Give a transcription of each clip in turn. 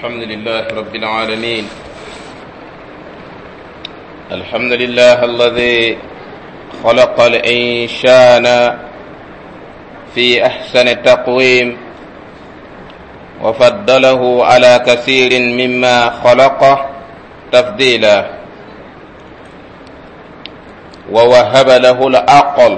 الحمد لله رب العالمين. الحمد لله الذي خلق الإنسان في أحسن تقويم وفضله على كثير مما خلقه تفضيلا، ووهب له العقل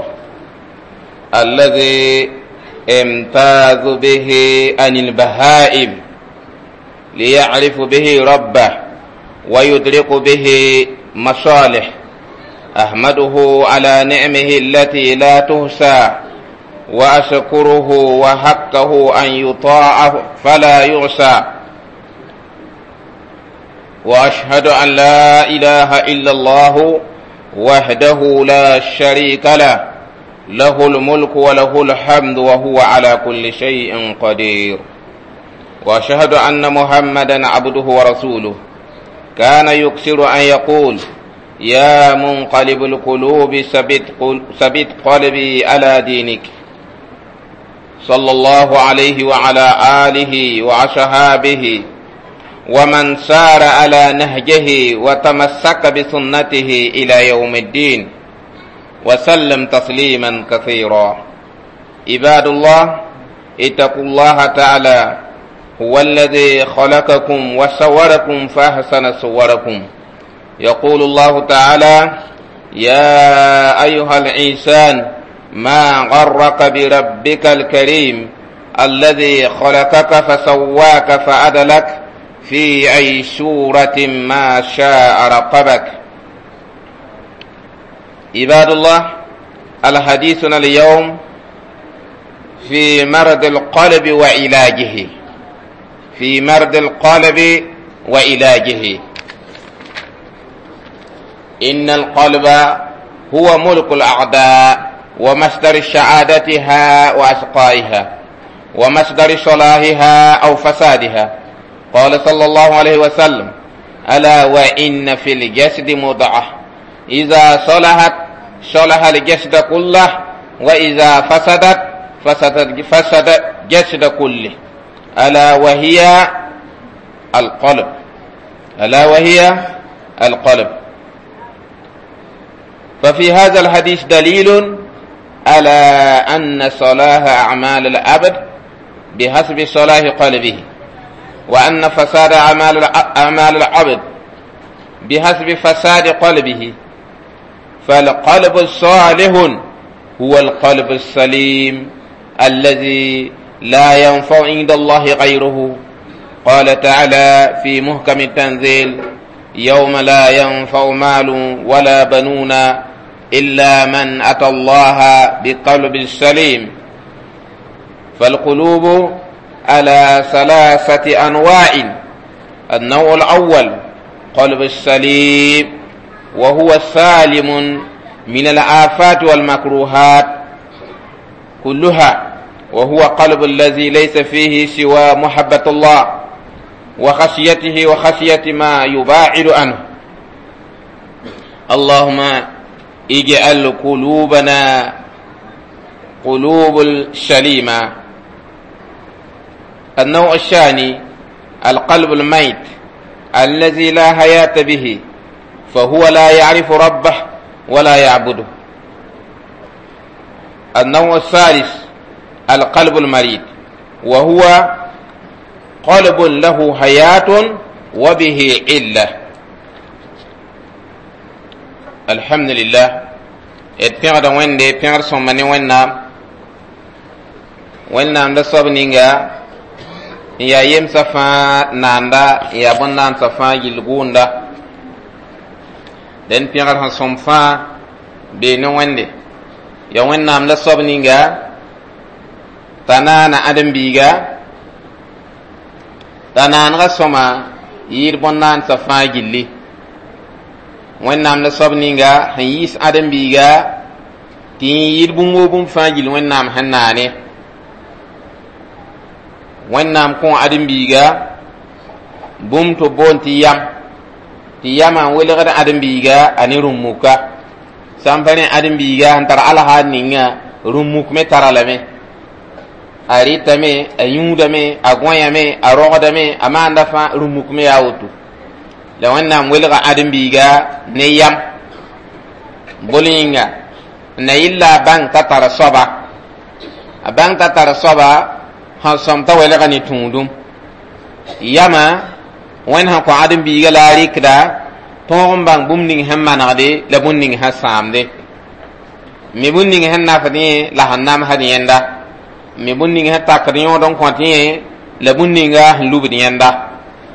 الذي امتاز به عن البهائم ليعرف به ربه ويدرك به مصالح. أحمده على نعمه التي لا تحصى وأشكره وحقه أن يطاع فلا يعصى، وأشهد أن لا إله إلا الله وحده لا شريك له، له الملك وله الحمد وهو على كل شيء قدير. وأشهد أن محمدا عبده ورسوله، كان يكثر أن يقول: يا منقلب القلوب ثبت قلبي على دينك. صلى الله عليه وعلى آله وأصحابه ومن سار على نهجه وتمسك بسنته إلى يوم الدين، وسلم تسليما كثيرا. عباد الله، اتقوا الله تعالى، هو الذي خلقكم وصوركم فأحسن صوركم. يقول الله تعالى: يا أيها الإنسان ما غرك بربك الكريم الذي خلقك فسواك فعدلك في أي سورة ما شاء ركبك. عباد الله، الحديثنا اليوم في مرض القلب وعلاجه. في مرض القلب وعلاجه. إن القلب هو ملك الأعداء ومصدر سعادتها وأشقائها ومصدر صلاحها أو فسادها. قال صلى الله عليه وسلم: ألا وإن في الجسد مضغة إذا صلحت صلح الجسد كله، وإذا فسدت فسد الجسد كله، ألا وهي القلب. ألا وهي القلب. ففي هذا الحديث دليل على أن صلاح أعمال العبد بحسب صلاح قلبه، وأن فساد أعمال العبد بحسب فساد قلبه. فالقلب الصالح هو القلب السليم الذي لا ينفع عند الله غيره. قال تعالى في محكم التنزيل: يوم لا ينفع مال ولا بنون إلا من أتى الله بقلب سليم. فالقلوب على ثلاثة أنواع. النوع الأول قلب السليم، وهو سالم من الآفات والمكروهات كلها، وهو قلب الذي ليس فيه سوى محبة الله وخشيته وخشية ما يباعد عنه. اللهم اجعل قلوبنا قلوب سليمة. النوع الثاني القلب الميت الذي لا حياة به، فهو لا يعرف ربه ولا يعبده. النوع الثالث القلب المريض، وهو قلب له حياة وبه علة. الحمد لله. اتفقد وين دي بيار سومني وين دا صبنينغا يا يم صفا ناندا يا بندان صفا يلغوندا den piagar han somfa be no wende ya wennam la sobninga tanana adam biga tanan ga soma yir bonnan safa gilli wennam la sobninga han yis adam biga ti yir bungo bum fagil wennam hanane wennam ko adam biga bum to bonti yam ti yama wele gada adam biga ani rumuka sampane adam biga antar ala haninga rumuk me taralame aritame ayudame agoyame arogadame amanda fa rumukme ya wutu la wannan welga adam biga ne yam bolinga na illa bang tatara soba abang tatara soba han somta welga ni tundum yama wen ha ko adam biga la rikda ton bang bumning hammanade la bunning hasamde mi bunning hanna fani la hannam hadiyenda mi bunning hatta kadiyo don kontiye la bunninga lubdi yenda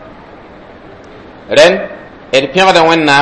ren piãgd wẽnnaam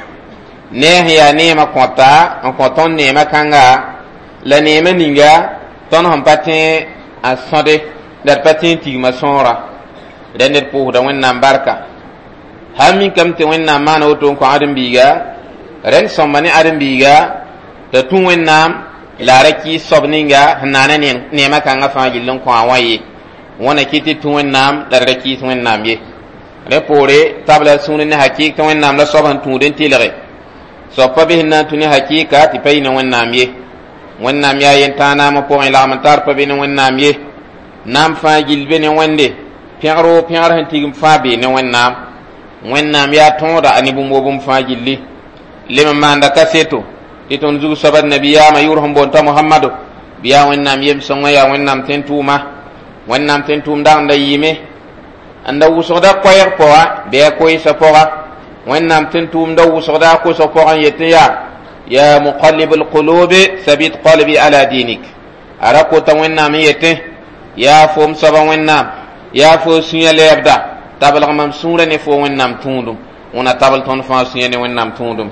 nees yaa neemã kõta n kõ tõnd neemã kãnga la neemã ninga tõnd sẽn pa tẽ a sõde la d pa tẽ n tigma sõora rẽnd d pʋʋsda wẽnnaam barka sãn mikame tɩ wẽnnaam maana woto n kõ ãdem-biiga rẽnd sõmba ne ãdem-biiga t'a tũ wẽnnaam la a ra kɩɩs soab ninga sẽn naana neemã kãngã fãa gill n kõ a wã ye wẽna kɩ tɩ tũ wẽnnaam la d ra kɩɩs wẽnnaam ye rẽ poore tabla sũur ne hakɩɩk tɩ wẽnnaam la soab sẽn tũud n tɩlge soab pa bes n na n tũ ne hakɩɩka tɩ pa yɩ ne wẽnnaam ye wẽnnaam yaa yen-tãanaamã pʋgẽ lagm n tar pa be ne wẽnnaam ye naam fãa gill be ne wẽnde pẽgr pẽgr sẽn tigm fãa bee ne wẽnnaam wẽnnaam yaa tõoda a ne bũmb fãa gilli lem n maanda kaseto tɩ tõnd zug soaba d nabiyaamã yʋʋr sẽn boonta mohamado bɩ yaa wẽnnaam yem-sõngã yaa wẽnnaam tẽn-tʋʋma wẽnnaam tẽn-tʋʋm dagenda yɩɩme n da wʋsgda koɛɛg pʋga bɩ a koɩɩsã pʋga wẽnnaam tẽn-tʋʋm da wʋsgda a kosg pʋgã n yetɩ yaa muqallib alqulubi sabit qalbi ala dinik a ra kota wẽnnaam n yetẽ yaa foom soaba wẽnnaam yaa fo sũyã lɛɛbda tablg mam sũurã ne fo wẽnnaam tũudum wẽna tabl tõnd fãa sũyã ne wẽnnaam tũudum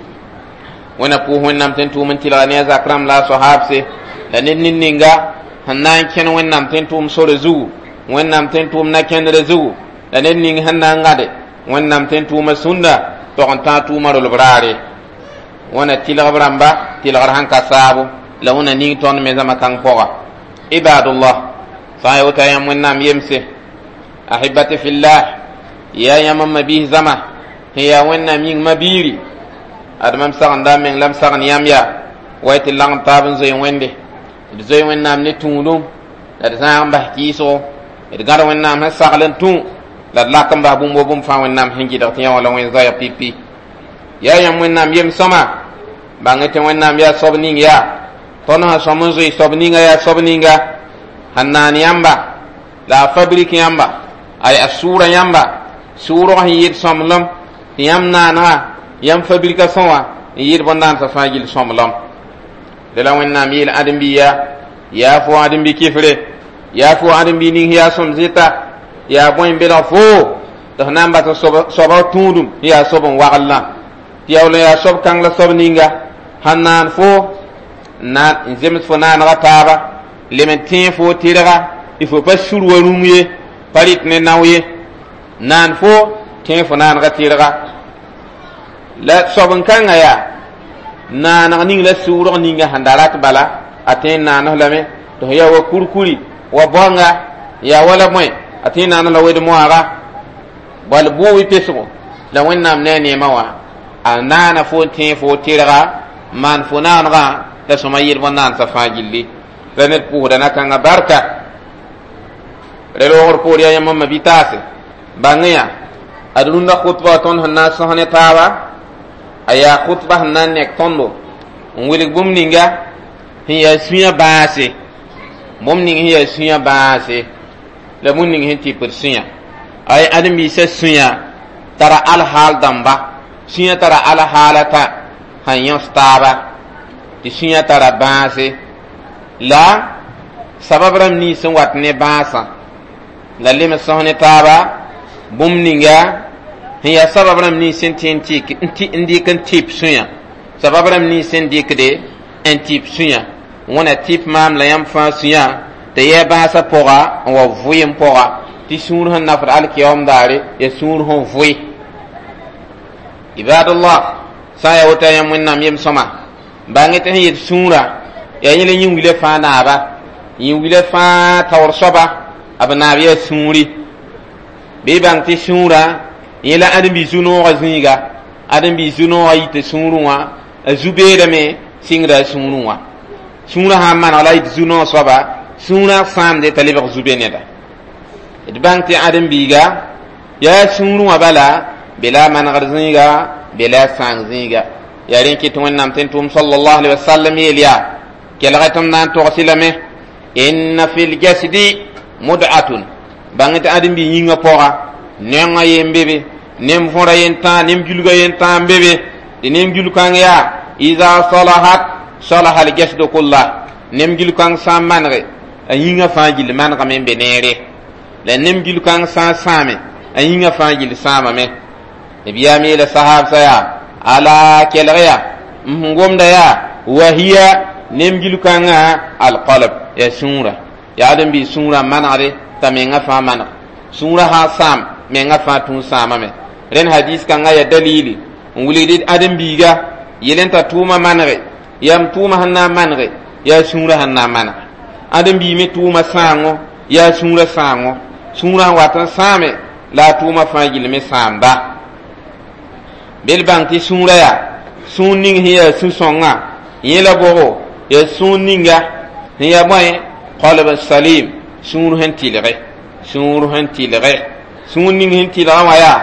wẽna pʋʋs wẽnnaam tẽn-tʋʋm n tɩlga ne a zak rãmb la a sohaabse la ned nin-ninga sẽn na n kẽn wẽnnaam tẽn-tʋʋm sore zugu wẽnnaam tẽn-tʋʋm na-kẽndrã zugu la ned ning sẽn na n gãde wẽnnaam tẽn-tʋʋmã sũnda tog n tãag tʋʋmã rolb raare wẽna tɩlgb rãmba tɩlgr sẽn ka saabo la wẽna ning tõnd me zãma kãng pʋga ibadullah sã n ya wota yãmb wẽnnaam yemse ahibati fillah yaa yãmb n mabiis zãma sẽn yaa wẽnnaam yĩng mabiiri ad mam sagenda meng la m sagn yãmb yaa wa tɩ lagm taab n zoe wẽnde d zoe wẽnnaam ne tũudum la d zãag n bas kɩɩsgo d gãd wẽnnaam sẽn sagl n tũ la d lak n bas bũmb fãa wẽnnaam sẽn gɩdg tɩ yã wã la wẽn zoɛɛg pipi yaa yãmb wẽnnaam yem-sõma bãng tɩ wẽnnaam yaa soab ning yaa tõnd sã sõm n zoe soab ninga yaa soab ninga sẽn naan yãmba la a fabrik yãmba a sʋʋra yãmba sʋʋrg sẽn yɩɩd sõmblem tɩ yãmb naanega yãmb fabrika sõa n yɩɩd bõn-dãnsã fãa gill sõmblem de la wẽnnaam yeel ãdem-biya yaa fo ãdem-bi kɩfre yaa fo ãdem-bi ning yaa sõm zɩta yaa bõe n belg foo tɩ f na n bas soaba tũudum yaa soab n waglã tɩ yaool n yaa soab kãng la soab ninga sãn naan fo n zems fo naanega taaba lem n tẽ fo tɩrga tɩ fo pa sur wa rũm ye pa rɩt ne nao ye naan fo tẽ fo naanega tɩrga la soab n kãngã yaa naaneg ning la sʋʋrg ninga sẽn da rat bala a tẽ n naanes lame tɩ f yaa wa kurkuri wa bõnga yaa wala bõe a tẽ n naanes la wed moaaga bal bʋʋ pesgo la wẽnnaam ne a neemã wã a naana fo tẽ fo tɩrga maan fo naanegã la sõma yɩl bõn-naansã fãa gilli la ned pʋʋsda na-kãngã barka rel wogr poor yaa yãmb n mabi taase bãng yã ad rũndã kʋtba tõnd sẽn na n sõs ne taaba a yaa kʋtba sẽn na n nek tõndo n wilg bũmb ninga sẽn yaa sũyã bãase bũmb ning sẽn yaa sũyã bãase la bũmb ning sẽn tɩpd sũyã ay ãdem-biisã sũyã tara alhaal dãmba sũyã tara alhaalata sẽn yõs taaba tɩ sũyã tara bãase la sabab rãmb nins sẽn wat ne bãasã la lem sõs ne taaba bũmb ninga sẽn yaa sabab rãmb nins sẽn tɩ n dɩk n tɩp sũyã sabab rãmb nins sẽn dɩkde n tɩp sũyã wẽna tɩp maam la yãmb fãa sũyã t'a yɛ bãasã pʋga n wa vʋɩɩm pʋga tɩ sũur sẽn nafd alkiyaoom daare yaa sũur sẽn vʋɩ ibadullah sã n yaa wota yãmb wẽnnaam yem-sõma bãng tɩ sẽn yet sũurã yaa yẽla yĩn wilã fãa naaba yĩn wilã fãa taoor soaba b naab yaa sũuri bɩ y bãng tɩ sũurã yẽla ãdem-bi zu-noogã zĩiga ãdem-bi zu-noogã yɩ tɩ sũurẽ wã a zu-beedame sɩngda a sũurẽ wã sũurã sã n maneg la yɩ tɩ zu-noog soaba sũurã sãamde t'a lebg zube neda d bãng tɩ ãdem-biiga yaa sũur wã bala bela manegd zĩiga bela sãng zĩiga yaa rẽ kɩt wẽnnaam tɩ n tʋʋm sallallahu alaihi wasallam yeel yaa kelgɛ tɩ m na n togsy lame inna fi ljasdi mud'atun bãng tɩ ãdem-bii yĩngã pʋga nengã yen bebe nem võra yen tãag nem julga yen tãag n bebe tɩ nem jul-kãng yaa iza salahat salaha aljasdu kullah nem jul-kãng sã n manege a yĩngã fãa gill manegame n be neere la nem jul-kãng sã n sãame a yĩngã fãa gill sãamame nabiyaam yeela sahaabsã yaa ala kelg yaa m sẽn gomda yaa wahiya nem jul-kãngã alqalb yaa sũurã yaa ãdem-bii sũurã n manegde t'a mengã fãa maneg sũurã sã sãam mengã fãa tũu sãamame rẽnd hadis kãngã yaa dalili n wilgd ãdem-biiga yɩl n t'a tʋʋmã manege yam tʋʋmã sẽn na n manege yaa sũurã sẽn na n manege ãdem-bii me tʋʋmã sãango yaa sũurã sãango sũurã sẽn wat n sãame la a tʋʋmã fãa gill me sãamda bel bãng tɩ sũurã yaa sũur ning sẽn yaa sũ-sõngã yẽ la bogo yaa sũur ninga sẽn yaa bõe qalb salim sũur sẽn tɩlge sũur sẽn tɩlge sũur ning sẽn tɩlgã wã yaa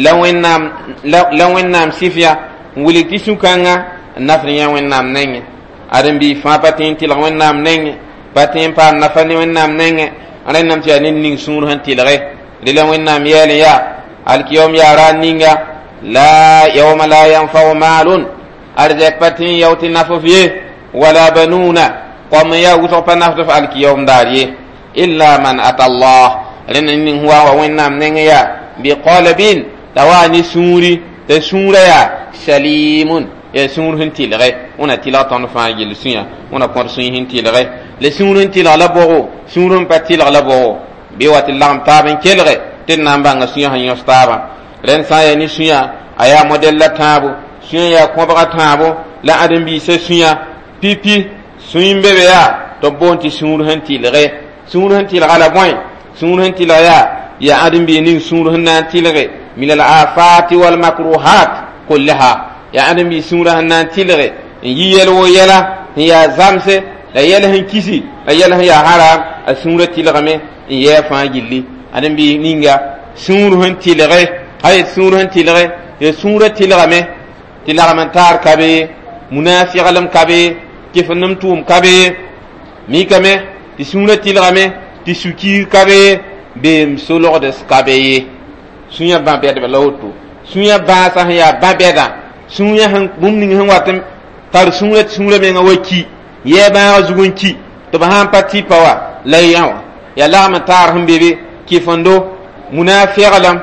la wẽnnaam sɩf ya n wilg tɩ sũ-kãngã n nafr yã wẽnnaam nengẽ ãdem-bii fãa pa tẽ n tɩlg wẽnnaam nengẽ pa tẽ n paam nafa ne wẽnnaam nengẽ rẽnnaam tɩ yaa ned ning sũur sẽn tɩlge rela wẽnnaam yɛɛl n yaa alkiyaom yaa raad ninga la yauma la yanfau maalun arzɛk pa tẽ n yao tɩ naff ye wala banuna kom n yaa wʋsg pa nafd f alkiyaom daar ye illa man ata allah rẽnd ning sẽn wa wa wẽnnaam nengẽ yaa biqalbin t'a waa ne sũuri t'a sũurã yaa salimun yaa sũur sẽn tɩlge wẽna tɩlg tõnd fãa gill sũyã wẽna kõd sũy sẽn tɩlge la sũur sẽn tɩlg la bogo sũur sẽn pa tɩlg la bogo bɩ wa tɩ lagem taab n kelge tɩ d na n bãnga sũyã sẽn yõs taabã rẽnd sã n yaa ne sũyã a yaa modɛl la tãabo sũyã yaa kõbga tãabo la ãdem-biisã sũyã pipi sũy n be be yaa tɩ b boond tɩ sũur sẽn tɩlge sũur sẽn tɩlga la bõe sũur sẽn tɩlg yaa ãdem-bii ning sũur sẽn na n tɩlge min al afati wal makruhat kullaha yaa ãdem-bii sũurã sẽn na n tɩlge n yi yɛl wo yɛla n yaa zamse la yɛl sẽn kisi la yɛl sẽn yaa haram a sũurã tɩlgame n yɛɛ fãa gilli ãdem-bii ninga sũur sẽn tɩlge a yet sũur sẽn tɩlge ya sũurã tɩlgame tɩ lagm n taar ka be munaafiglem ka be kɩfenem tʋʋm ka be mikame tɩ sũurã tɩlgame tɩ sũ-kiig ka be beem solgds ka be ye sũyã bã-bɛdbã la woto sũyã bãasã sẽn yaa bã-bɛdã sũyã bũmb ning sẽn wat n tar sũurã tɩ sũurã mengã wa ki yɛɛ bãagã zug n ki tɩ b sãn pa tɩpa wa la yã wã yaa lagm n taar sẽn be be kɩfendo munaafiglem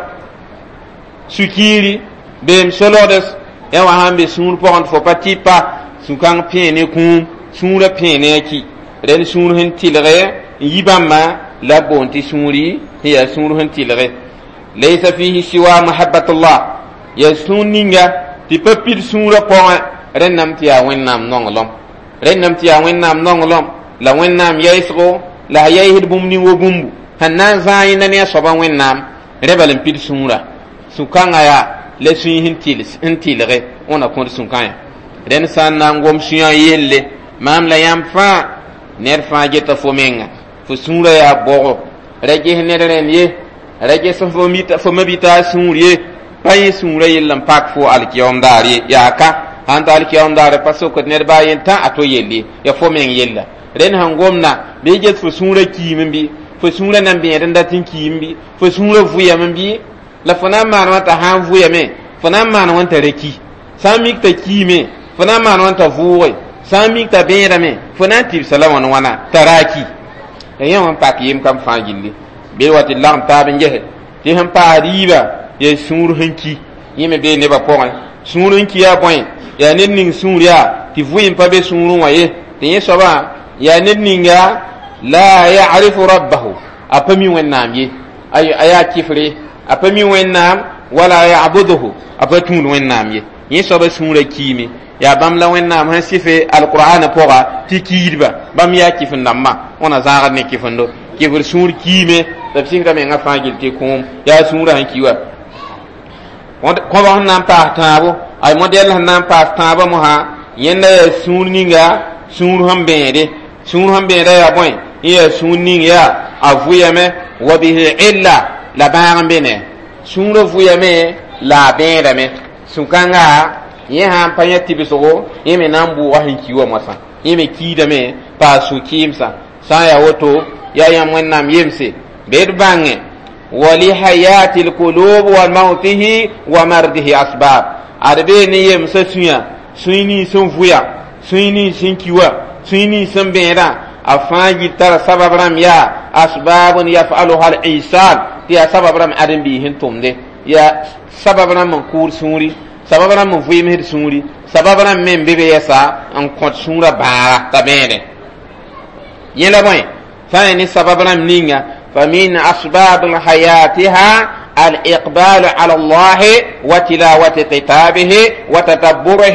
sũ-kiiri beem solgds yã wã sãn be sũur pʋgẽ tɩ fo pa tɩpa sũ-kãng pẽ ne kũum sũurã pẽ ne a ki rẽnd sũur sẽn tɩlge n yi bãmbã la b boond tɩ sũuri sẽn yaa sũur sẽn tɩlge laysa fihi siwa mahabbatullah ya sũur ninga tɩ pa pid sũurã pʋgẽ rẽnnaam tɩ yaa wẽnnaam nonglem rẽnnaam tɩ yaa wẽnnaam nonglem la wẽnnaam yɛɛsgo la a yɛɛsd bũmb ning wa bũmbu sẽn na n zãag yẽnda ne a soaba wẽnnaam rẽ bal n pid sũurã sũ-kãngã yaa la sũy sẽn tɩlge wẽna kõd sũ-kãyã rẽnd sã n na n gom sũyã yelle maam la yãmb fãa ned fãa geta fo menga fo sũurã yaa bogo ra ges ned rẽnd ye ra ges fo mabita a sũur ye pa yẽ sũurã yell n pak fo alkiyaom daar ye yaa ka sãn tɩ alkiyaom daarẽ pa sokd ned baa yen tã a to yell ye ya fo meng yella rẽnd sẽn gomna bɩ ges fo sũurã kiim n bɩ fo sũurã nan bẽed n dat n kiim bɩ fo sũurã vʋyame n bɩ la fo na n maan wã t'a sãn vʋyame fo na n maan wã t'a ra ki sã n mik t'a kiime fo na n maan wã t'a vʋʋge sã n mik t'a bẽedame fo na n tɩbsa la wãn wãna t'a ra ki la yẽ wã n pak yem kam fãa gilli bee wa tɩ lagm taab n gese tɩ sẽn paasd yiiba yaa sũur sẽn ki yẽ me bee nebã pʋgẽ sũur n ki yaa bõe yaa ned ning sũur yaa tɩ vʋɩɩm pa be sũurẽ wã ye tɩ yẽ soabã yaa ned ninga la ya'rifu rabbahu a pa mi wẽnnaam ye a yaa kɩfre a pa mi wẽnnaam wala ya'buduhu a pa tũud wẽnnaam ye yẽ soaba sũurã kiime yaa bãmb la wẽnnaam sẽn sɩfe alqur'ana pʋga tɩ kiidba bãmb yaa kɩfen-dãmbã wẽna zãagd ne kɩfendo kɩfr sũur kiime la b sɩnga mengã fãa gill tɩ kũum yaa sũurã sẽn ki wa kõbg sẽn na n paas tãabo ay modɛl sẽn na n paas tãabã mosã yẽnda yaa sũur ninga sũur sẽn bẽede sũur sẽn bẽeda yaa bõe ya sunni ya avuyame wa bihi illa la ba'an bene sũurã vuyame la bẽedame sũ-kãngã yẽ sã n pa yã tibsgo yẽ me na n bʋʋga sẽn ki wa mosã yẽ me kiidame paa sũ-kɩɩmsã sã n yaa woto yaa yãmb wẽnnaam yemse bed bãngẽ ولحياة القلوب وموته ومرده أسباب أربين يمسا سيني سنفويا سيني سنكيوا سيني سنبيرا أفاجي ترى سبب رم يا أسباب يفعلها الإنسان يا سبب رم أدم بيهن تومده يا سبب رم من كور سوري سبب رم من فوي مهر سوري سبب رم من بيبي يسا أن كنت سورة بارا تبينه يلا بوين فاني سبب رم نينغا فمن أسباب حياتها الإقبال على الله وتلاوة كتابه وتدبره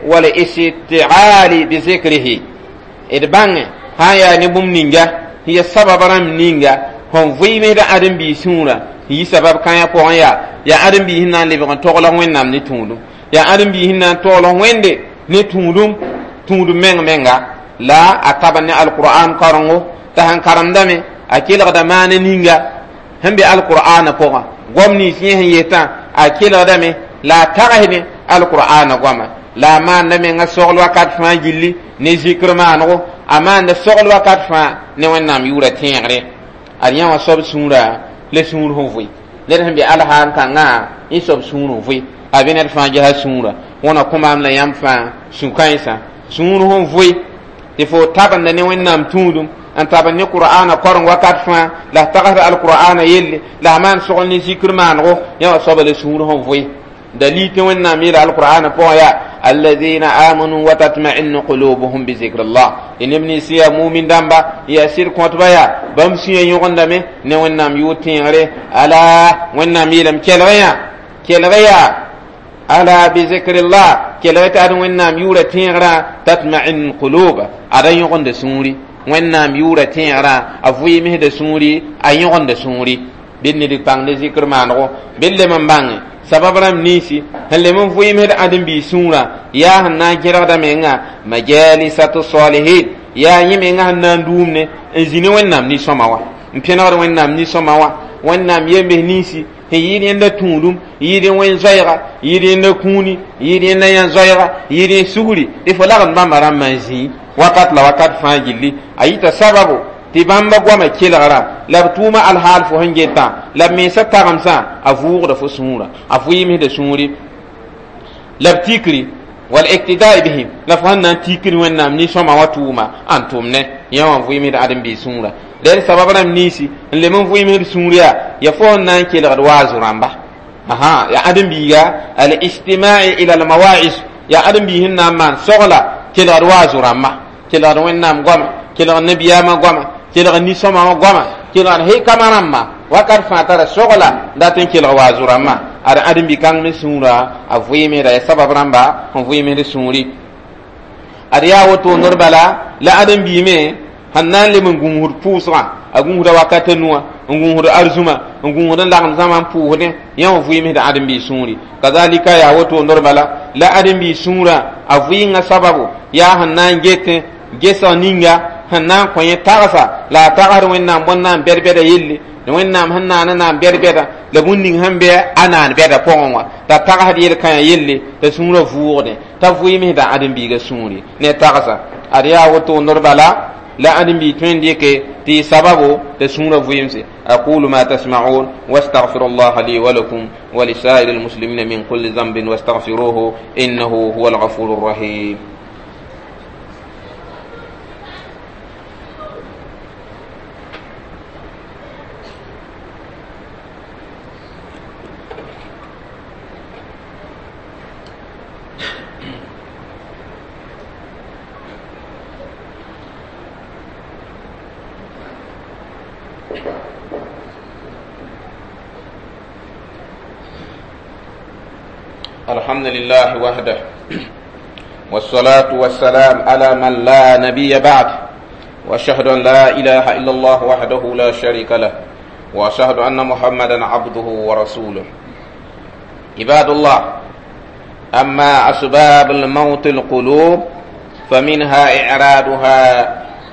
والاستعال بذكره إدبان هيا نبوم نينجا هي سبب رم نينجا هم في ميدا أدم بيسورة هي سبب كان يا يا أدم بيهنا لبغن تغلا وين نام نتولو يا أدم بيهنا تغلا وين دي نتولو تولو منغا لا أتبني القرآن قرنو تهان كرم دمي akil da mane ninga hambi alqur'ana poga gomni fiye yeta akil da me la tarahni alqur'ana goma la man na me nga sogol wakat fa gilli ne zikr mango amanda sogol wakat fa ne wannam yura tengre ariya wa sob sura le sur hovui le hambi alhan kanga in sob sur hovui abin fa jaha sura wona kuma am la yam fa sukaisa sur hovui te fo tabanda ne wannam tudum أن تابني القرآن قرن وقت فان لا تقرأ القرآن يلي لا مان سغلني ذكر مانغو يا صوب لسورهم في دليل وإن مير القرآن فويا الذين آمنوا وتطمئن قلوبهم بذكر الله إن ابن سيا مؤمن دامبا يسير كوتبايا بمسيا يغندمي نوين يوتين عليه ألا وإن ميرم كالغيا ألا بذكر الله كالغيا وإن يورتين تطمئن قلوب أدا يغند سوري wẽnnaam yʋʋra tẽegrã a vɩɩmsda sũuri a yõgenda sũuri bɩd ne dɩk pãng ne zikr maanego bɩd lem n bãnge sabab rãmb ninsi sẽn lem n vɩɩmsd ãdem-bii sũurã yaa sẽn na n gẽrgda menga majalisatu salihin yaa yẽ menga sẽn na n duumne n zĩ ne wẽnnaam nin-sõma wa n pẽnegd wẽnnaam nin-sõma wa wẽnnaam yembs ninsi sẽn yɩɩd yẽnda tũudum yɩɩd n wẽn zoɛɛga yɩɩd yẽnda kũuni yɩɩd yẽnda yã zoɛɛga yɩɩd yẽ sugri tɩ fo lagd bãmba rãmbã n zĩ wakat la wakat fãa gilli a yita sababu tɩ bãmba goama kelgra la b tʋʋma alhaal fo sẽn geta la b mensã tagemsã a vʋʋgda fo sũurã a vɩɩmsda sũuri la b tikri والاقتداء بهم لفهنا تيكن ونا مني سما وتوما انتم نه يوم في ميد ادم بي سورة دير سببنا منيسي اللي من في ميد سوريا يفهنا كيل غدواز رامبا اها يا ادم بيغا الاستماع الى المواعظ يا ادم بيهن مان سغلا كيل غدواز رامبا كيل غدونا مغوم كيل النبي ما غوم كيل غني سما غوم كيل هي كامرامما وكر فاتر سغلا داتن كيل غدواز رامبا ada adam bi kang me sura a vuyeme da sabab ramba on vuyeme de suri ada ya woto norbala la adam bi me hannan le mun gumhur pusra a gumhur wakata nuwa gumhur arzuma gumhur da zaman puhne ya vuyeme da adam bi suri kazalika ya woto norbala la adam bi sura a vuyinga sababu ya hannan gete gesa ninga hannan koye tarasa la tagar wenna bonna berbeda yilli wẽnnaam sẽn naan n na n bɛd-bɛda la bũmb ning sẽn bɩ a naan bɛda pʋgẽ wã t'a tagsd yel-kãyã yelle t'a sũurã vʋʋgdẽ t'a vɩɩmsda ãdem-biigã sũuri ne tagsa ad yaa woto nodba la ãdem-bii tõe n dɩke tɩ y sababo t'a sũurã vɩɩmse aqulu ma tasma'un wastaghfiru allaha li wa lakum wa lisaa'iri almuslimina min kulli dhanbin wastaghfiruhu innahu huwa alghafuru rrahim. الحمد لله وحده والصلاة والسلام على من لا نبي بعد وأشهد أن لا إله إلا الله وحده لا شريك له وأشهد أن محمدا عبده ورسوله. عباد الله، أما أسباب الموت القلوب فمنها إعراضها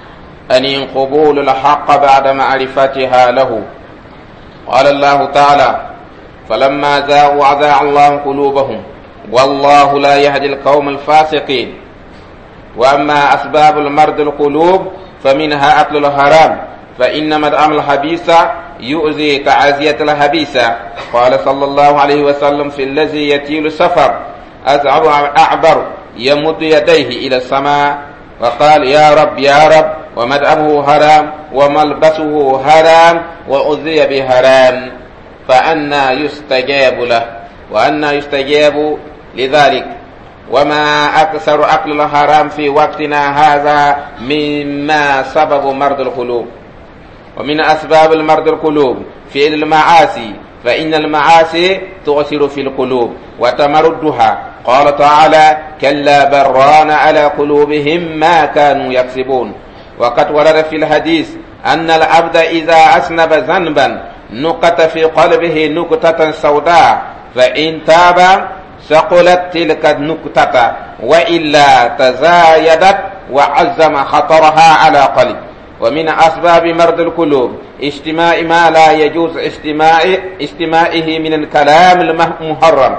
أن قبول الحق بعد معرفتها له. قال الله تعالى: فلما زاغوا أزاغ الله قلوبهم والله لا يهدي القوم الفاسقين. وأما أسباب المرض القلوب فمنها أكل الحرام، فإن مدعم الحبيث يؤذي تعزية الحبيث. قال صلى الله عليه وسلم: في الذي يطيل السفر أزعر أعبر يمد يديه إلى السماء وقال: يا رب يا رب، ومدعمه حرام وملبسه حرام وأذي بحرام، فأنا يستجاب له وأنا يستجاب لذلك. وما أكثر أكل الحرام في وقتنا هذا مما سبب مرض القلوب. ومن أسباب المرض القلوب فعل المعاصي، فإن المعاصي تؤثر في القلوب وتمردها. قال تعالى: كلا بران على قلوبهم ما كانوا يكسبون. وقد ورد في الحديث أن العبد إذا أذنب ذنبا نقت في قلبه نقطة سوداء، فإن تاب ثقلت تلك النقطة، وإلا تزايدت وعزم خطرها على قلب. ومن أسباب مرض القلوب اجتماع ما لا يجوز اجتماعه من الكلام المحرم.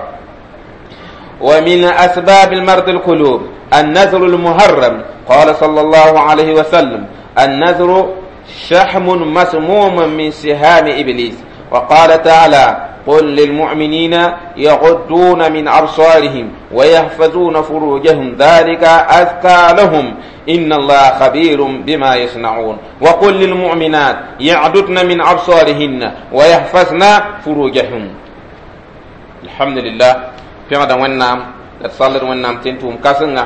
ومن أسباب المرض القلوب النذر المحرم. قال صلى الله عليه وسلم: النذر شحم مسموم من سهام إبليس. وقال تعالى: قل للمؤمنين يغضون من أبصارهم ويحفظون فروجهم ذلك أزكى لهم إن الله خبير بما يصنعون. وقل للمؤمنات يغضضن من أبصارهن ويحفظن فروجهم. الحمد لله. فيما ونام تصلي ونام تنتم كاسنا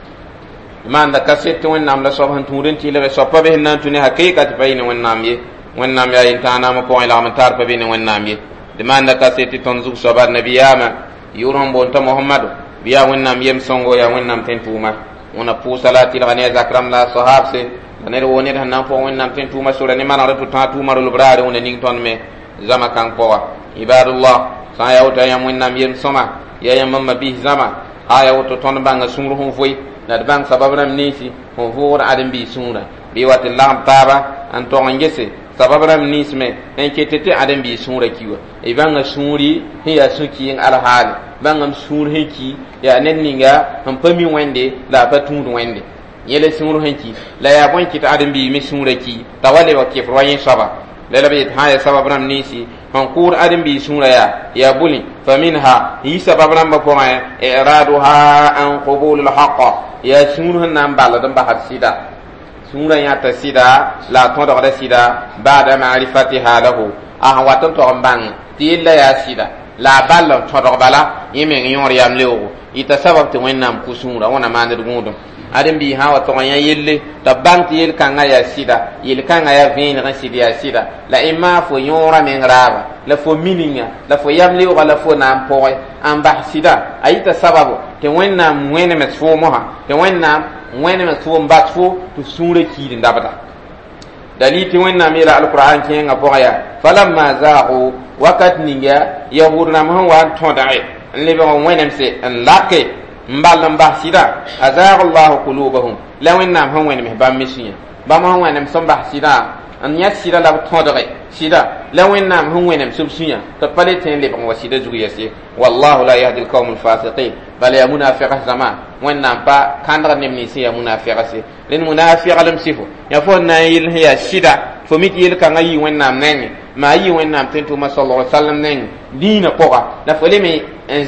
ما عند كاسيت ونام لصبح تورين تيلا صبح بهن توني حقيقة بين ونام يه ونام يا إنسان ما كون إلى من تار بين ونام يه demanda kaseti tonzu sobar nabiyama yuron bonta muhammadu biya wonnam yem songo ya wonnam tentuma ona pu salati la ne zakram la sahabse ne woni han nan fo wonnam tentuma sura ni manara to tatu marul brade on ning ton me zama kan powa ibadullah sa ya uta yam wonnam yem soma ya yam mamma bi zama aya uto ton banga sumru hon foi na bang sababram nisi hon vor adam bi sura bi watillam taba an to ngese sababram nisme en ketete adam bi sura kiwa e banga suri hiya suki en alhal bangam sur heki ya nenninga han pami wende la patundu wende yele suru heki la ya bon kita adam bi mi sura ki tawale wa kif royin saba la bi haya sababram nisi han kur adam bi sura ya buli faminha hi sababram ba ko ma iraduha an qabul al haqq ya suru nan baladan ba hasida sura ya tasida la tondo da sida ba'da ma'rifatiha lahu watan to bang tilla ya sida la balla tondo bala yemen yor yam lewo ita sabab to wennam kusura wana manir gudum adam bi hawa to ya yelle ta bang til kanga ya sida yel kanga ya vin ran sida ya sida la imma fo yora men raba la fo mininga la fo yam lewo la fo nam poy am bah sida ayita sababu te wennam wene met fo moha te wennam wẽne me tʋʋm bat fo tɩ sũurã kiid n dabda dalil tɩ wẽnnaam yeela alqur'an kẽengã pʋgã yaa falamma zaagu wakat ninga yahud nam sẽn wa n tõdge n lebg n wẽnemse n lake n ball n bas sɩda azaaga allahu qulubahum la wẽnnaam sẽn wẽnems bãmb me sũyã bãmb sẽn wẽnem sẽn bas sɩdã n yãt sɩda la b tõdge sɩda la wẽnnaam sẽn wẽnems b sũyã tɩ pa le tõe n lebg n wa sɩda zug yɛse wallahu la yahdi alqawm alfasiqin bala ya munafiqah zama wẽnnaam pa kãndg neb nins ya munafiqase len munafiqa lem sifo ya fo na yel ya sɩda fo mit yel kãngã yɩ wẽnnaam nengẽ maa yɩ wẽnnaam tẽn-tʋʋma sallallahu alaihi wasallam nengẽ dĩinã pʋga la fo leme n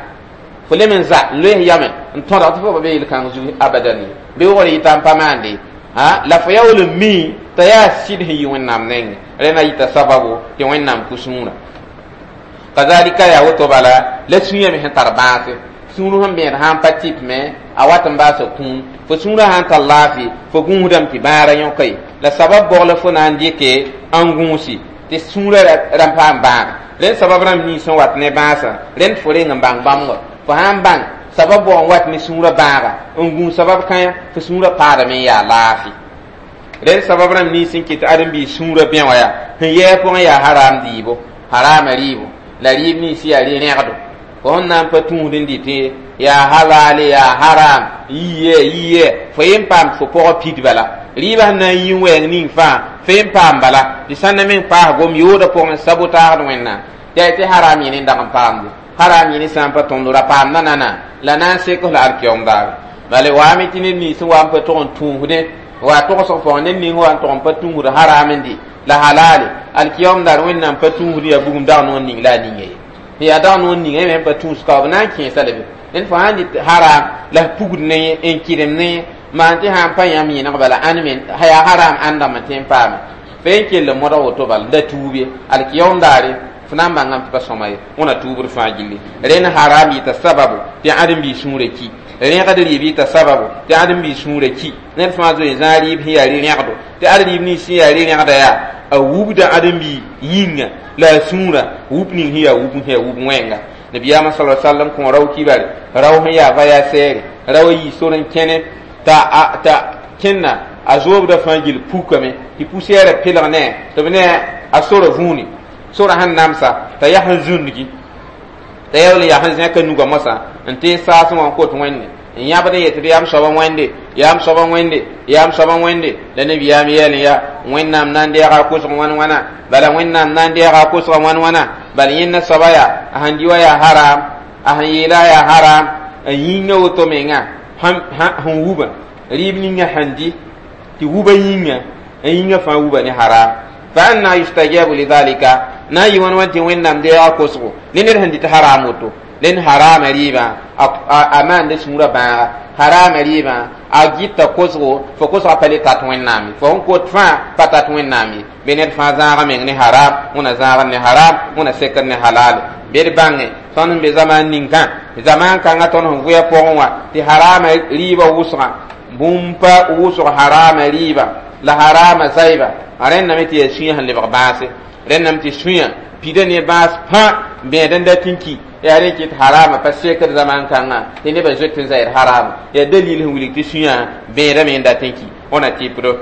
za loes yame n tõdg tɩ fo ba be yel kãng zug abadan be wr yɩta n pa maande la fo ya wol mi t'a yaa sɩd sẽn yɩ wẽnnaam nengẽ rẽna yɩta sababu tɩ wẽnnaam kusũurã kazalika ya woto bala la sũyã me sẽn tar bãase sũur sẽn bẽed sãn pa tɩp me a wat n baasa kũum fo sũurã sãn tar laafɩ fo gũusdame tɩ bãara yõke la sabab bogla fo na n dɩke n gũusi tɩ sũurã rãmb paam bãaga rẽnd sabab rãmb nins sẽn wat ne bãasa rẽnd fo reng n bãng bãmba fo sãn bãng sabab bog n wat ne sũurã bãaga n gũus sabab kãyã fo sũurã paadame n yaa laafɩ rẽnd sabab rãmb nins sẽn kɩt ãdem-biig sũurã bẽ wã yaa sẽn yɛɛ pʋgẽ yaa haram dɩɩbo harama rɩɩbo la rɩɩb nins yaa rẽ-rẽgdo fo n na n pa tũud n dɩ tɩ yaa halaale yaa haram yɩyɛ fo yen paam fo pʋgã pid bala riba na yi weng ning fa fem pam bala di sanna men pa gom yoda pon sabota wenna ya te haram yin ndam pam haram yin sam pa ton dura pam na la na se ko la arkiom dar bale wa mi tinin ni so wa pa ton tuhude wa to so fo nen ni wa ton pa tuhude haram ndi la halali alkiom dar wenna pa tuhude ya bugum da non ning la ninge ya da non ninge men pa tu ska na ki salabe en fa handi haram la pugud ne en kirem ne ma ti han pa yam yin bala anmen haya haram anda ma tem pam fe ke le moda woto bal da tuube al kiyon dare funa mangam pa somay ona tuubur fa gilli ren haram yi ta sababu ti adam bi sure ki ren kadari bi ta sababu ti adam bi sure ki nen fa zo zari bi ya ren yaqdo ti adam ni si ya ren yaqda ya a wubda adam bi yinga la sura wubni hiya wub wenga nabiyama sallallahu alaihi wasallam ko raw kibare raw hiya va ya sere raw yi soren kene ta kenna azob da fangil pukame ki poussière pelane to bene asoro vuni sora han namsa ta yahan zungi ta yawli yahan zaka nuga masa ante sa so ko to wenne yabade yete yam soba wende yam soba wende da nabi yam yele ya wennam nan de ga ko so wana bala wennam nan de ga ko so wana bal yinna sabaya handiwa ya haram ahiyila ya haram yinga woto menga han wuba ribni nga handi ti wuba yinga fa wuba ni haram fa anna yustajabu lidhalika na yiwan wanti wennam de ya ko so len handi ta haram to len haram riba aman de sura ba haram riba agita ko so fo ko so apale tat wennam fo ko fa patat wennam benet fa za ga men ni haram una za ni haram una sekar ni halal ber bange ton be zaman ninka zaman kan ga ton vuya ponwa ti harama riba wusra bumpa wusra harama riba la harama zaiba aren namiti yeshiya han le base ren namiti shuya pidane bas pa be dan da tinki ya re ki harama pa sekar zaman kan na ne ba jotin zair harama ya dalilin wuli ti shuya be da men da tinki ona tipro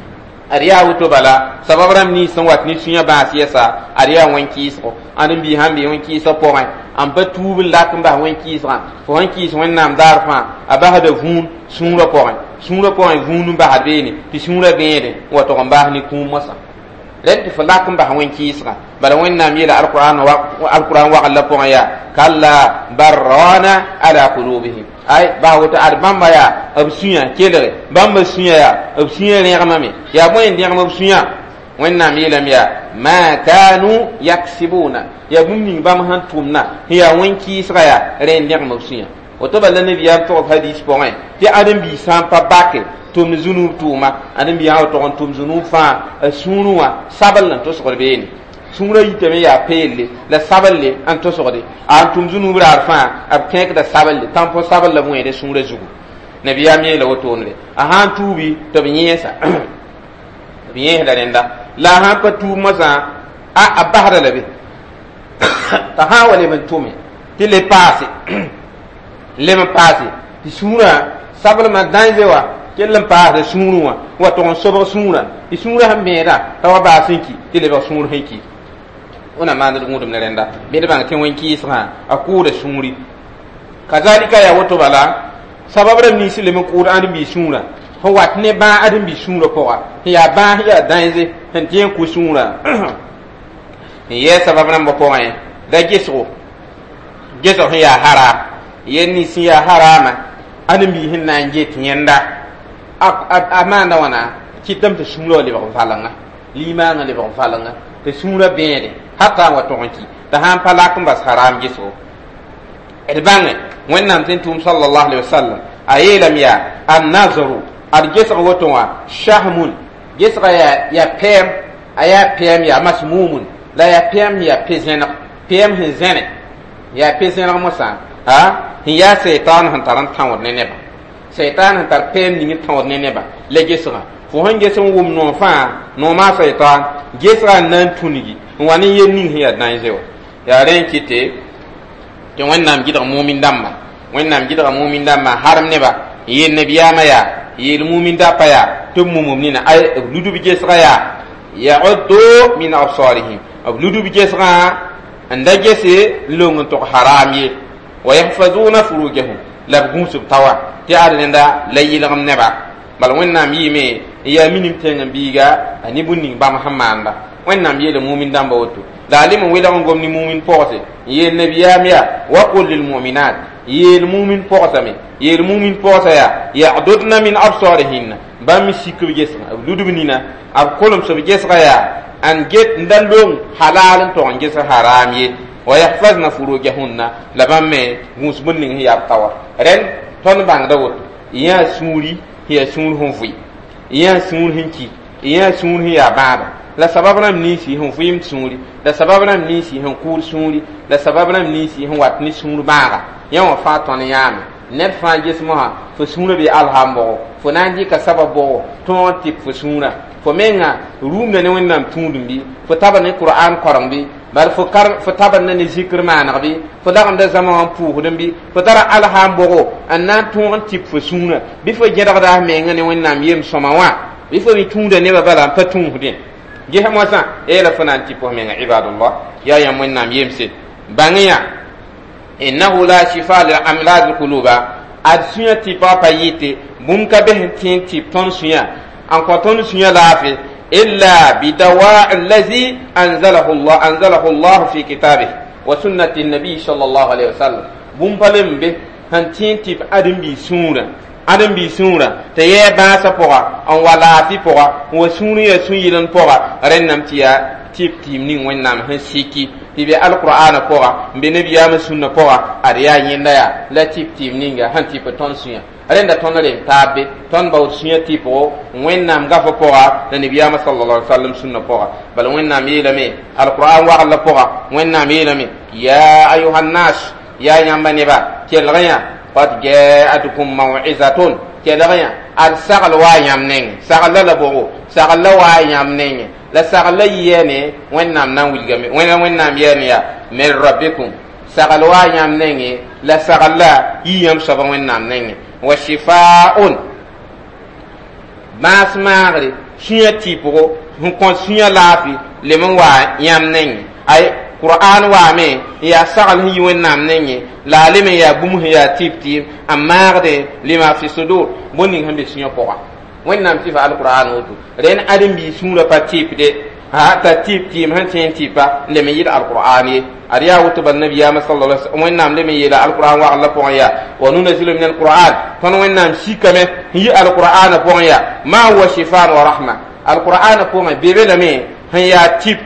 ariya wuto bala sababram ni son wat ni sunya ba siyasa ariya wanki so anin bi hambi wanki so po mai am ba tubul lakin ba wanki so fo wanki so wannan dar fa abaha da hun sunra po mai hun ba habeni ti sunra gede wato ba ni kum masa len ti fa lakin ba wanki so bala wannan mi la alquran wa Allah po ya kalla barrana ala qulubihim ay ba wata arbamba ya absunya kelere bamba sunya ya absunya ne gamame ya boy ndi gamam sunya wenna milam ya ma kanu yaksibuna ya bummi bam han tumna ya wanki sraya ren ndi gamam sunya wato balla nabi ya to hadis point ti adam bi sampa bake tum zunub tuma adam bi ha to tum zunub fa sunuwa saballan to sokol sura yitame ya pelle la saballe an to sogde an tum zunu bra arfa ab kek da saballe tampo saballa mo ede sura zugu nabi ya mi la woto onre a han tubi to binyesa biye da renda la han pa tu masa a abahra labe ta ha wale man tume ti le passe le ma passe ti sura sabal ma danjewa kellam pa da sunuwa wato on sobo sura ti sura hameda tawa ba sinki ti le ba sura heki una mandul ngudum ne renda be bang tin wanki isra aku da sumuri kazalika ya wato bala sababra ni sile mun qur'an bi sura ho wat ne ba adam bi sura ko ya ba ya danze han tien ku sura ye sababra mbo ko ay da geso ya hara yenni si ya harama adam bi hin nan je tienda amanda wana kitam te sura le ba falanga limana le ba falanga te sura bede hatta wa tonki da han palakum bas haram giso edbange wannan tintum sallallahu alaihi wasallam ayelam ya an-nazaru al-gisra watonwa shahmun gisra ya pem aya pem ya masmumun la ya pem ya pezena pem hizene ya pezena musa ha hiya shaytan han taran tawon ne ba shaytan han tar pem ni tawon ne ba le gisra fo han gisra wum no fa no ma shaytan gisra nan tunigi wani yenni hiya danjewa ya ren kite to wannan gidan mu'min damma haram ne ba yin nabiyama ya yin mu'min da pa ya tum mu'minina ay ludu bi jesra ya uddu min absarihim ludu bi jesra anda jese longon to haram ye wa yahfazuna furujahum labgum subtawa ti arenda layilagam ne ba bal wannan yime ya minim tenga biga ani bunni ba muhammanda wannam yele mu'min damba woto zalimun wela ngom ni mu'min pose ye nabiyamiya wa qul lil mu'minat ye mu'min posame ye mu'min posaya ya'dudna min absarihin bam sikku jesna dudubnina ab kolum so jesga ya an get ndalong halalan to an jesa haram ye wa yahfazna furujahunna labamme musbunning hiya tawa ren ton bang da woto ya suri hiya sun hon fui ya sun hinki ya sun hiya baba la sababna nisi hon fuim suri la sababna nisi hon kur suri la sababna nisi hon watni sun baga ya wa fa ton yama net fa jesma fo sura bi alhambo fo nanji ka sababo ton tip fo sura fo menga rumna ne wonnam tundumbi fo tabane qur'an korambi bal fo taban ne zikr maana bi fo dagam da zaman puudum bi fo tara alhambo annan ton tip fo sura bi fo jedda da menga ne wonnam yem somawa bi fo mi tunda ne bala pa tunde je hamasa e la fo nan tip fo menga ibadullah ya yam wonnam yemse bangya innahu la shifa lil amrad al quluba adsuya tipa payite bum ka be tin tip ton suya an ko ton suya lafi illa bi dawa allazi anzalahu Allah fi kitabih wa sunnati an-nabi sallallahu alaihi wasallam bum palembe han tin tip adam bi sura te ye ba sa poa an wala fi poa wa sunu ya suyilan poa rennam tiya tip tim ning wonnam han siki tibe alqur'ana poa be nabiyama sunna poa ariya yinda ya la tip tim ninga han tip ton suya renda ton le tabe ton ba suya tipo wonnam gafa poa la nabiyama sallallahu alaihi wasallam sunna poa bal wonnam yelame alqur'an wa alla poa wonnam yelame ya ayuhan nas ya nyamba ne ba kelgaya qad ja'atukum maw'izatun kelgaya al sagal wa yamnen sagal la bogo sagal la wa yamnen la sagla yene wennam nan wilgame wennam yene ya min rabbikum sagal wa yam nenge la sagla yiyam saba wennam nenge wa shifaa'un basmagri sunya tipo kon sunya lafi lemon wa yam nenge ay qur'an wa me ya sagal hi wennam nenge la leme ya bum ya tipti amagde lima fi sudur bonni hambe sunya poa wennam tifa alquran wutu ren adam bi sura pa tip de ha ta tip tim han tin tipa le me yida alquran ye ariya wutu ban nabiya sallallahu alaihi wasallam wennam le me yida alquran wa allah pon ya wa nunzilu min alquran ton wennam shikame yi alquran pon ya ma huwa shifaan wa rahma alquran pon be be le me han ya tip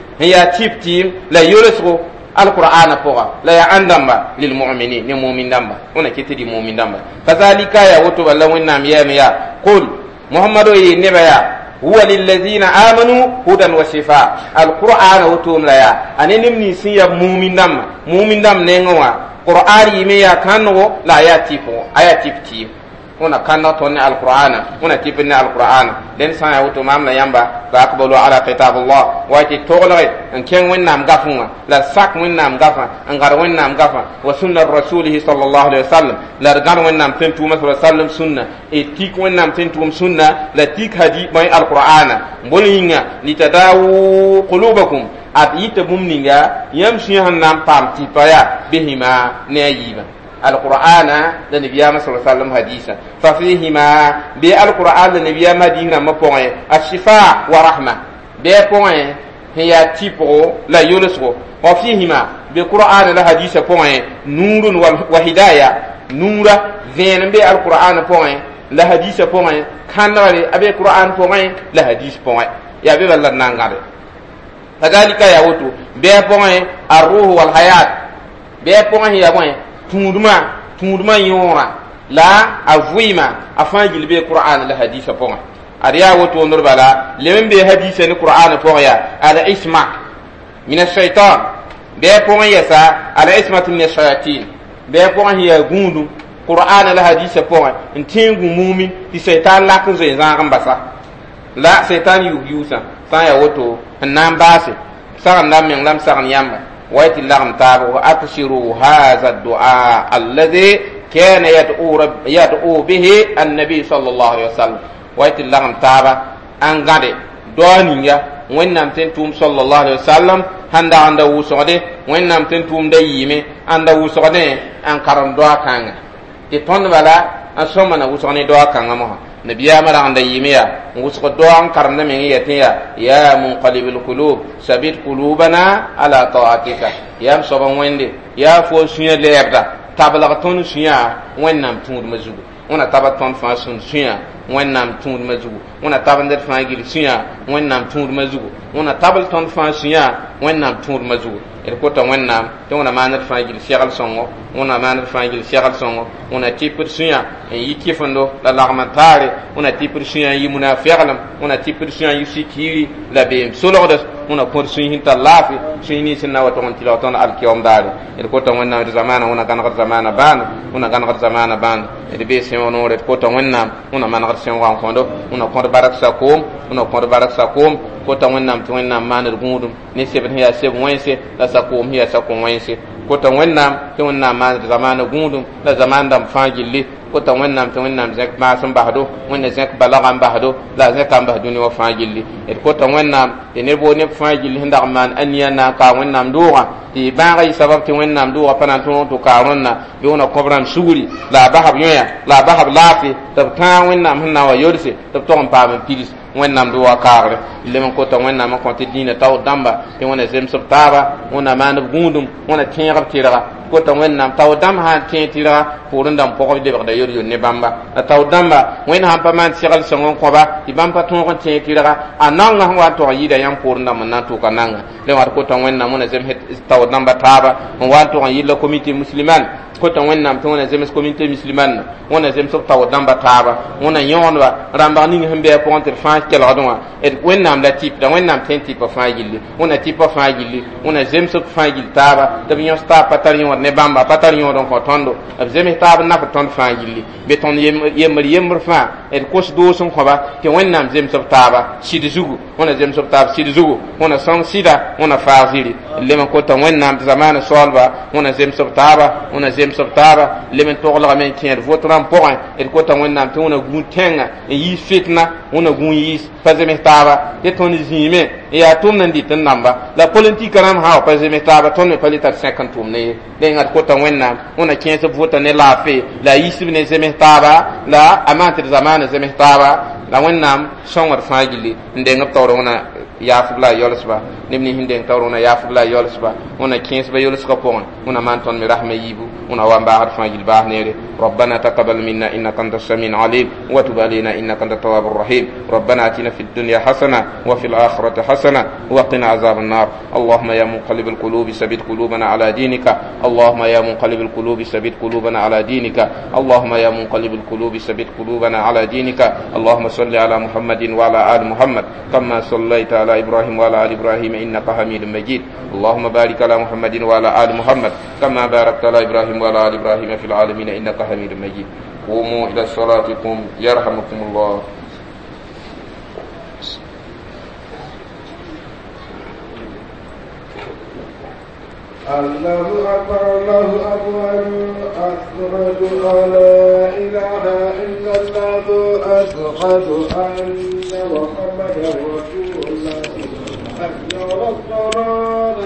tim la yurisru alquran pon la ya andamba lil mu'minin ni mu'min damba ona kitidi mu'min damba kazalika ya wutu balla wennam ya qul محمد ينبيا هو للذين آمنوا هدى وشفاء القرآن وتوم ليا أنا نمني سيا مؤمن دم نعوا قرآن يميا كانوا لا يتيب تيب هنا كان توني القرآن هنا تيبني القرآن لين سان يوتو ماملا يامبا فأقبلوا على كتاب الله واتي تغلق ان كان وين نام غافنا لا ساك وين نام غافا ان غار وين نام غافا وسنة رسوله صلى الله عليه وسلم لا غار وين نام تنتو صلى الله عليه وسلم سنة اتيك وين نام تنتو سنة لا تيك هدي باي القرآن بولينغا لتداووا قلوبكم ابيت بومنيغا يمشي هنام بام تيبايا بهما نايبا القرآن لنبي صلى الله عليه وسلم حديثا ففيهما بالقرآن لنبي مدينة مبوغي الشفاء ورحمة بيبوغي هي تيبو لا يونسو وفيهما بالقرآن لحديث بوغي نور وهداية نور ذين بالقرآن بوغي لحديث بوغي كانوري أبي القرآن بوغي لحديث بوغي يا بيبا لنانغاري كذلك يا وتو بيبوغي الروح والحياة بيبوغي يا بوغي tunduma yora la avuima afan gilbe qur'an la hadisa ponga ariya woto ndor bala lemen be hadisa ni qur'an ponga ya ala isma min ash-shaytan be ponga yasa ala ismatu min ash-shayatin be ponga hiya gundu qur'an la hadisa ponga ntingu mumin ti shaytan la kun zai zan basa la shaytan yusa sa ya woto nan base sa nan men lam sa yamba ويت اللهم تابوا وأبشروا هذا الدعاء الذي كان يدعو به النبي صلى الله عليه وسلم ويت اللهم تابا أنغادي دونيا وين نمتنتم صلى الله عليه وسلم هندا عندا وسودي وين نمتنتم دايمي عندا وسودي أنكرم دعاء كان تطن بلا أسمعنا وسودي دعاء كان ما نبيا مران ديميا وسق دوان كرنا من يا منقلب القلوب ثبت قلوبنا على طاعتك يا صبا ويندي يا فوسيا ليبدا تبلغتون سيا وينام تود مزوج ona tabat ton fa sun suya wannam tund mazugo ona tabandet fa gil suya wannam tund mazugo ona tabal ton fa suya wannam tund mazugo er ko ta wannam to ona manat fa gil shegal songo ona manat fa gil shegal songo ona tipur suya en yiki fondo la lagmantare ona tipur suya yi munafiqlam ona tipur suya yi sikiri la be solodas ona por suyin ta lafi suyini sinna wa ton tilaton al kiyom dare er ko ta wannam zamana ona kan zamana ban ona kan zamana ban er be ono ret ko to wonnam una man sen wa kondo una ko barak sakum una ko barak sakum ko to wonnam to wonnam manir gudum ni seben hiya seb wense la sakum hiya sakum wense ko to wonnam to wonnam man zamana gudum la zaman dam fangilli ko to wonnam zek ma sam bahdo wonna zek balagam bahdo la zek am bahdo ni wa fangilli et ko to wonnam te ne bo ne fangilli hinda man aniyana ka wonnam duwa ti bagai sabab ti wonnam duwa panan to karonna be ona kobran suguri la bahab yoya la bahab lafi tab ta wonnam hinna wa yorse tab to on pa men pilis wonnam duwa karre le man ko to wonnam ko te dina taw damba te wona zem subtaba wona man gundum wona tiirab tira ko to wonnam taw dam ha tira pour ndam ko de da yor ne bamba taw damba wen ha pa man sigal songon ko ba ti bamba to ko tira ananga wa to yida yam pour ndam na to kananga le war ko to wonnam wona zem taw damba taba wa to yilla comité musliman ko to wonnam to wona zem comité musliman wona zem so taw damba taba wona yonwa ramba ni hembe ponter fa kala donwa et wonnam la type da wonnam tenti pa fa yilli wona type pa fa yilli wona zem so fa yil taba da bion sta patarion ne bamba patarion don ko tondo zem taba na ko ton fa yilli be ton yemr fa et ko do son ko ba te wonnam zem so taba sid zugu wona zem so taba sid zugu wona son sida wona fa ziri le man ko to wonnam zamana solba wona zem so taba wona zem so taba le men to la men tier votran point et ko to wonnam te wona gun tenga e yi fitna wona gun yi pazeme taba et ton zime e ya tum nan dit namba la politique ram ha pazeme taba ton me palita 50 tum ne le ngat ko to wonnam wona 15 vota ne la fe la yisib ne zeme taba la amante zamana zeme taba la wonnam songor fagili ndenga tawro wona ya fugla yolsba nimni hinde tawrona ya fugla yolsba wona 15 ba yolsba pon wona man ton mi rahma yibu wona wamba har fagil bah nere ربنا تقبل منا انك انت السميع العليم وتب علينا انك انت التواب الرحيم ربنا اتنا في الدنيا حسنه وفي الاخره حسنه وقنا عذاب النار اللهم يا منقلب القلوب ثبت قلوبنا على دينك اللهم يا منقلب القلوب ثبت قلوبنا على دينك اللهم يا منقلب القلوب ثبت قلوبنا على دينك اللهم صل على محمد وعلى ال محمد كما صليت على ابراهيم وعلى ال ابراهيم انك حميد مجيد اللهم بارك على محمد وعلى ال محمد كما باركت على ابراهيم وعلى ال ابراهيم في العالمين انك حميد مجيد قوموا الى صلاتكم يرحمكم الله الله أكبر الله أكبر أشهد أن لا إله إلا الله أشهد أن محمدا رسول الله حي على الصلاة